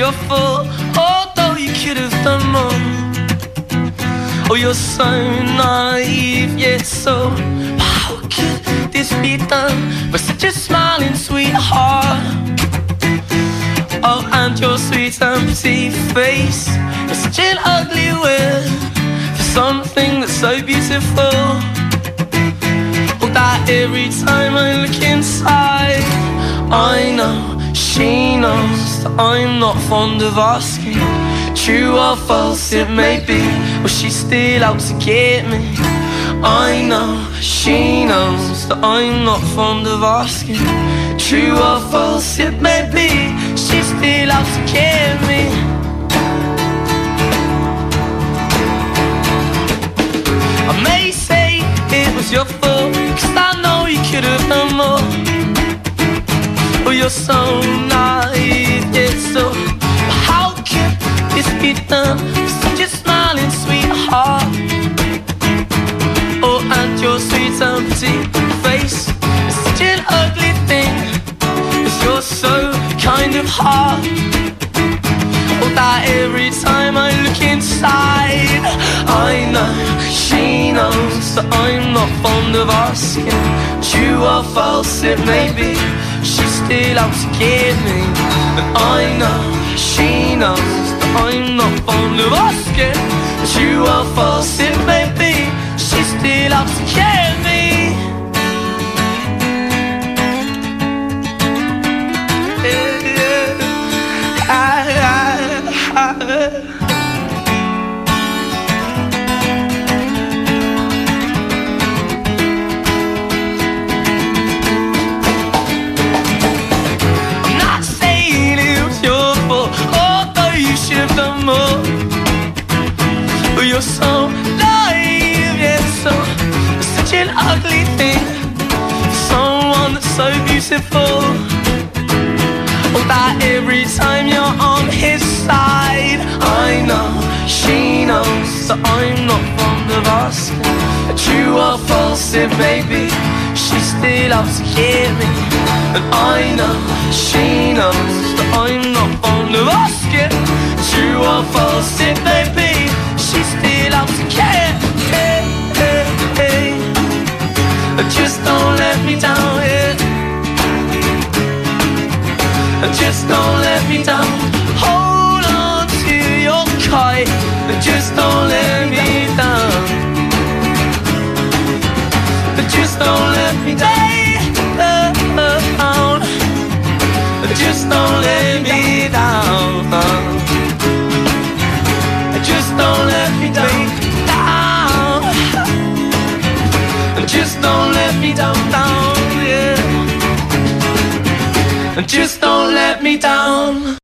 your fault, although you could have done more. Oh, you're so naive, yet so how could this be done with such a smiling sweetheart? Oh, and your sweet empty face is such an ugly word for something that's so beautiful. Oh, that every time I look inside, I know she knows that I'm not fond of asking. True or false it may be, well, she's still out to get me. I know she knows that I'm not fond of asking. True or false it may be, she's still out to get me. I may say it was your fault, 'cause I know you could have done more. Oh, you're so naive, yeah, so how could this be done with such a smiling sweetheart? Oh, and your sweet empty face is such an ugly thing, 'cause you're so kind of hard. Oh, that every time I look inside, I know she knows that I'm not fond of asking. True or false it may be, she's still out to get me. And I know she knows that I'm not fond of asking. True or false it may be, she's still out to get me. You're so naive, yeah, so such an ugly thing, someone that's so beautiful. Oh, that every time you're on his side, I know she knows that I'm not fond of asking. True or false it may be, she's still out to get me. And I know she knows that I'm not fond of asking. True or false it may be, she's still out to get me. Just don't let me down, yeah. Just don't let me down. Hold on to your kite. Just don't let me down. Just don't let me down. Just don't let me down. Just don't let me down. Just don't let me down, yeah. Just don't let me down.